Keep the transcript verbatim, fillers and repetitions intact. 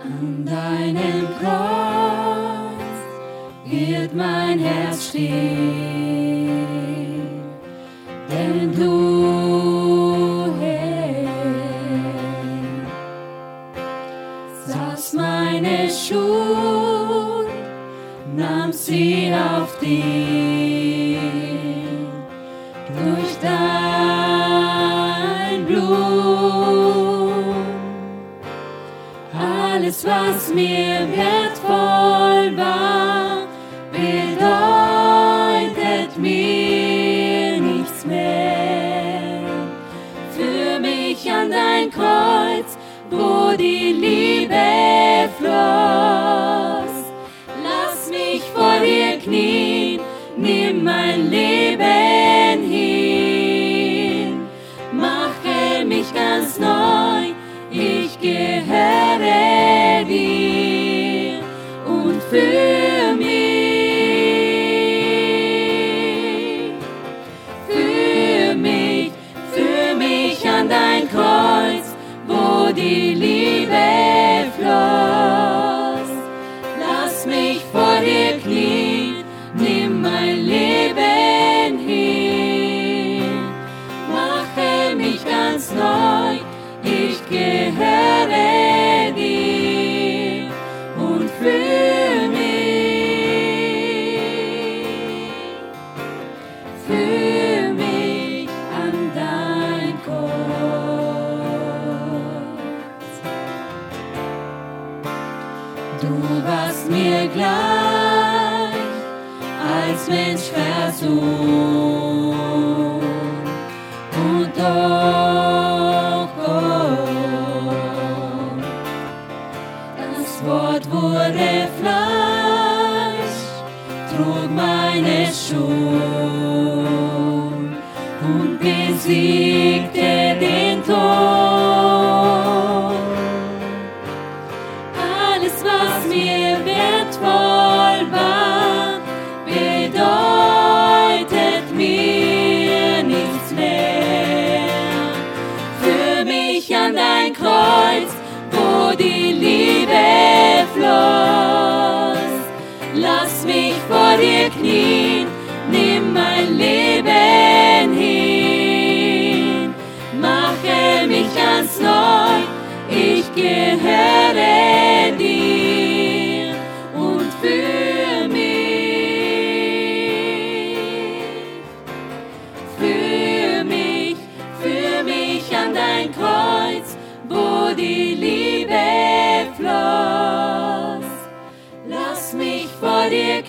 An deinem Kreuz wird mein Herz stehen, denn du, Herr, sahst meine Schuld, nahmst sie auf dich durch dein Blut. Alles, was mir wertvoll war, bedeutet mir nichts mehr. Führ mich an dein Kreuz, wo die Liebe floss. Lass mich vor dir knien, nimm mein Leben hin. Mache mich ganz neu, ich gehöre dir und für mich, für mich, für mich an dein Kreuz, wo die Liebe floss. Lass mich vor dir knien, nimm mein Leben hin. Mache mich ganz neu, ich gehöre dir und für mich, für mich an dein Kreuz. Du warst mir gleich als Mensch versucht und doch das Wort wurde Fleisch, trug meine Schuld und besiegte den Tod. Alles, was mir wertvoll war, bedeutet mir nichts mehr. Für mich an dein Kreuz, wo die Liebe floss. Lass mich vor dir knien, nimm mein Leben hin. Mache mich ganz neu, ich gehöre dir und für mich, für mich, für mich an dein Kreuz, wo die Liebe floss. Lass mich vor dir